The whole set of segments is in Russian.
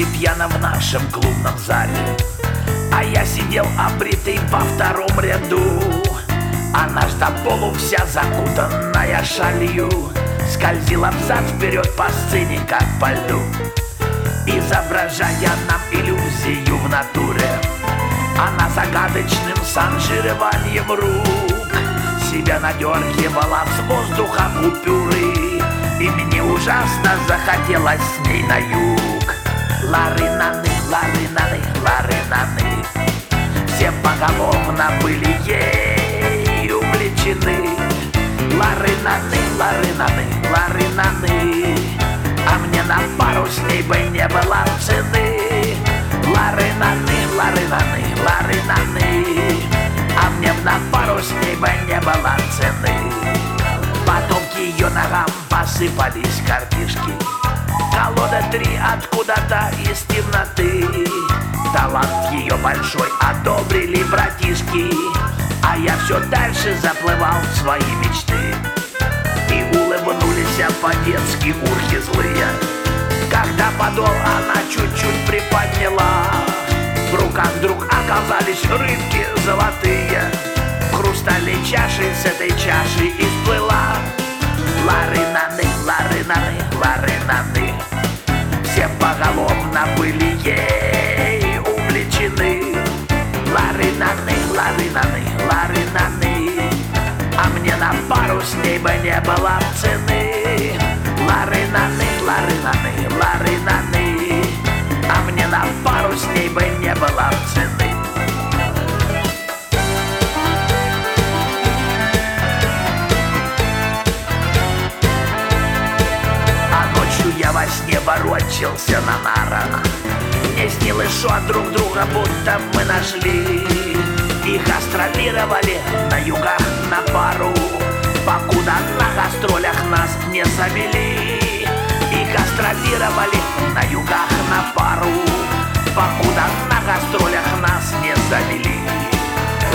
фортепиано в нашем клубном зале, а я сидел обритый по втором ряду. Она ж до полу вся закутанная шалью скользила взад-вперед по сцене, как по льду, изображая нам иллюзию в натуре. Она загадочным санжированием рук себя надергивала с воздуха купюры, и мне ужасно захотелось с ней на юг. Ларинаны, ларинаны, ларинаны, все поголовно были ей увлечены. Ларинаны, ларинаны, ларинаны, а мне на пару с ней бы не было цены. Ларинаны, ларинаны, ларинаны, а мне на пару с ней бы не было цены. Потом к ее ногам посыпались картишки, колода 3 откуда-то из темноты. Талант ее большой одобрили братишки, а я все дальше заплывал в свои мечты. И улыбнулись по-детски урки злые, когда подол она чуть-чуть приподняла. В руках вдруг оказались рыбки золотые, хрустали чаши, с этой чаши и всплыла. Ларинаны, ларинаны, ларинаны, все поголовно были ей увлечены. Ларинаны, ларинаны, ларинаны, а мне на пару с ней бы не было цены. Ларинаны, ларинаны, ларинаны, а мне на пару с ней бы не было цены. А ночью я во сне ворочался на нарах, мне снилось, что друг друга будто мы нашли. И гастролировали на югах на пару, покуда на гастролях нас не завели. И гастролировали на югах на пару, покуда на гастролях нас не завели.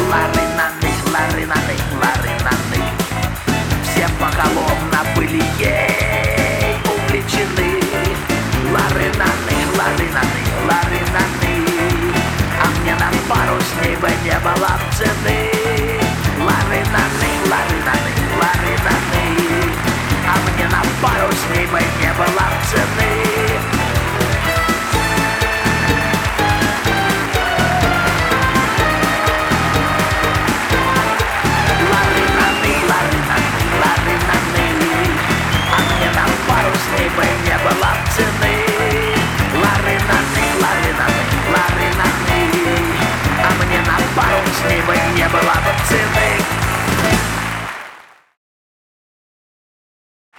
Ларинаны, ларинаны, ларинаны, все поголовно были ей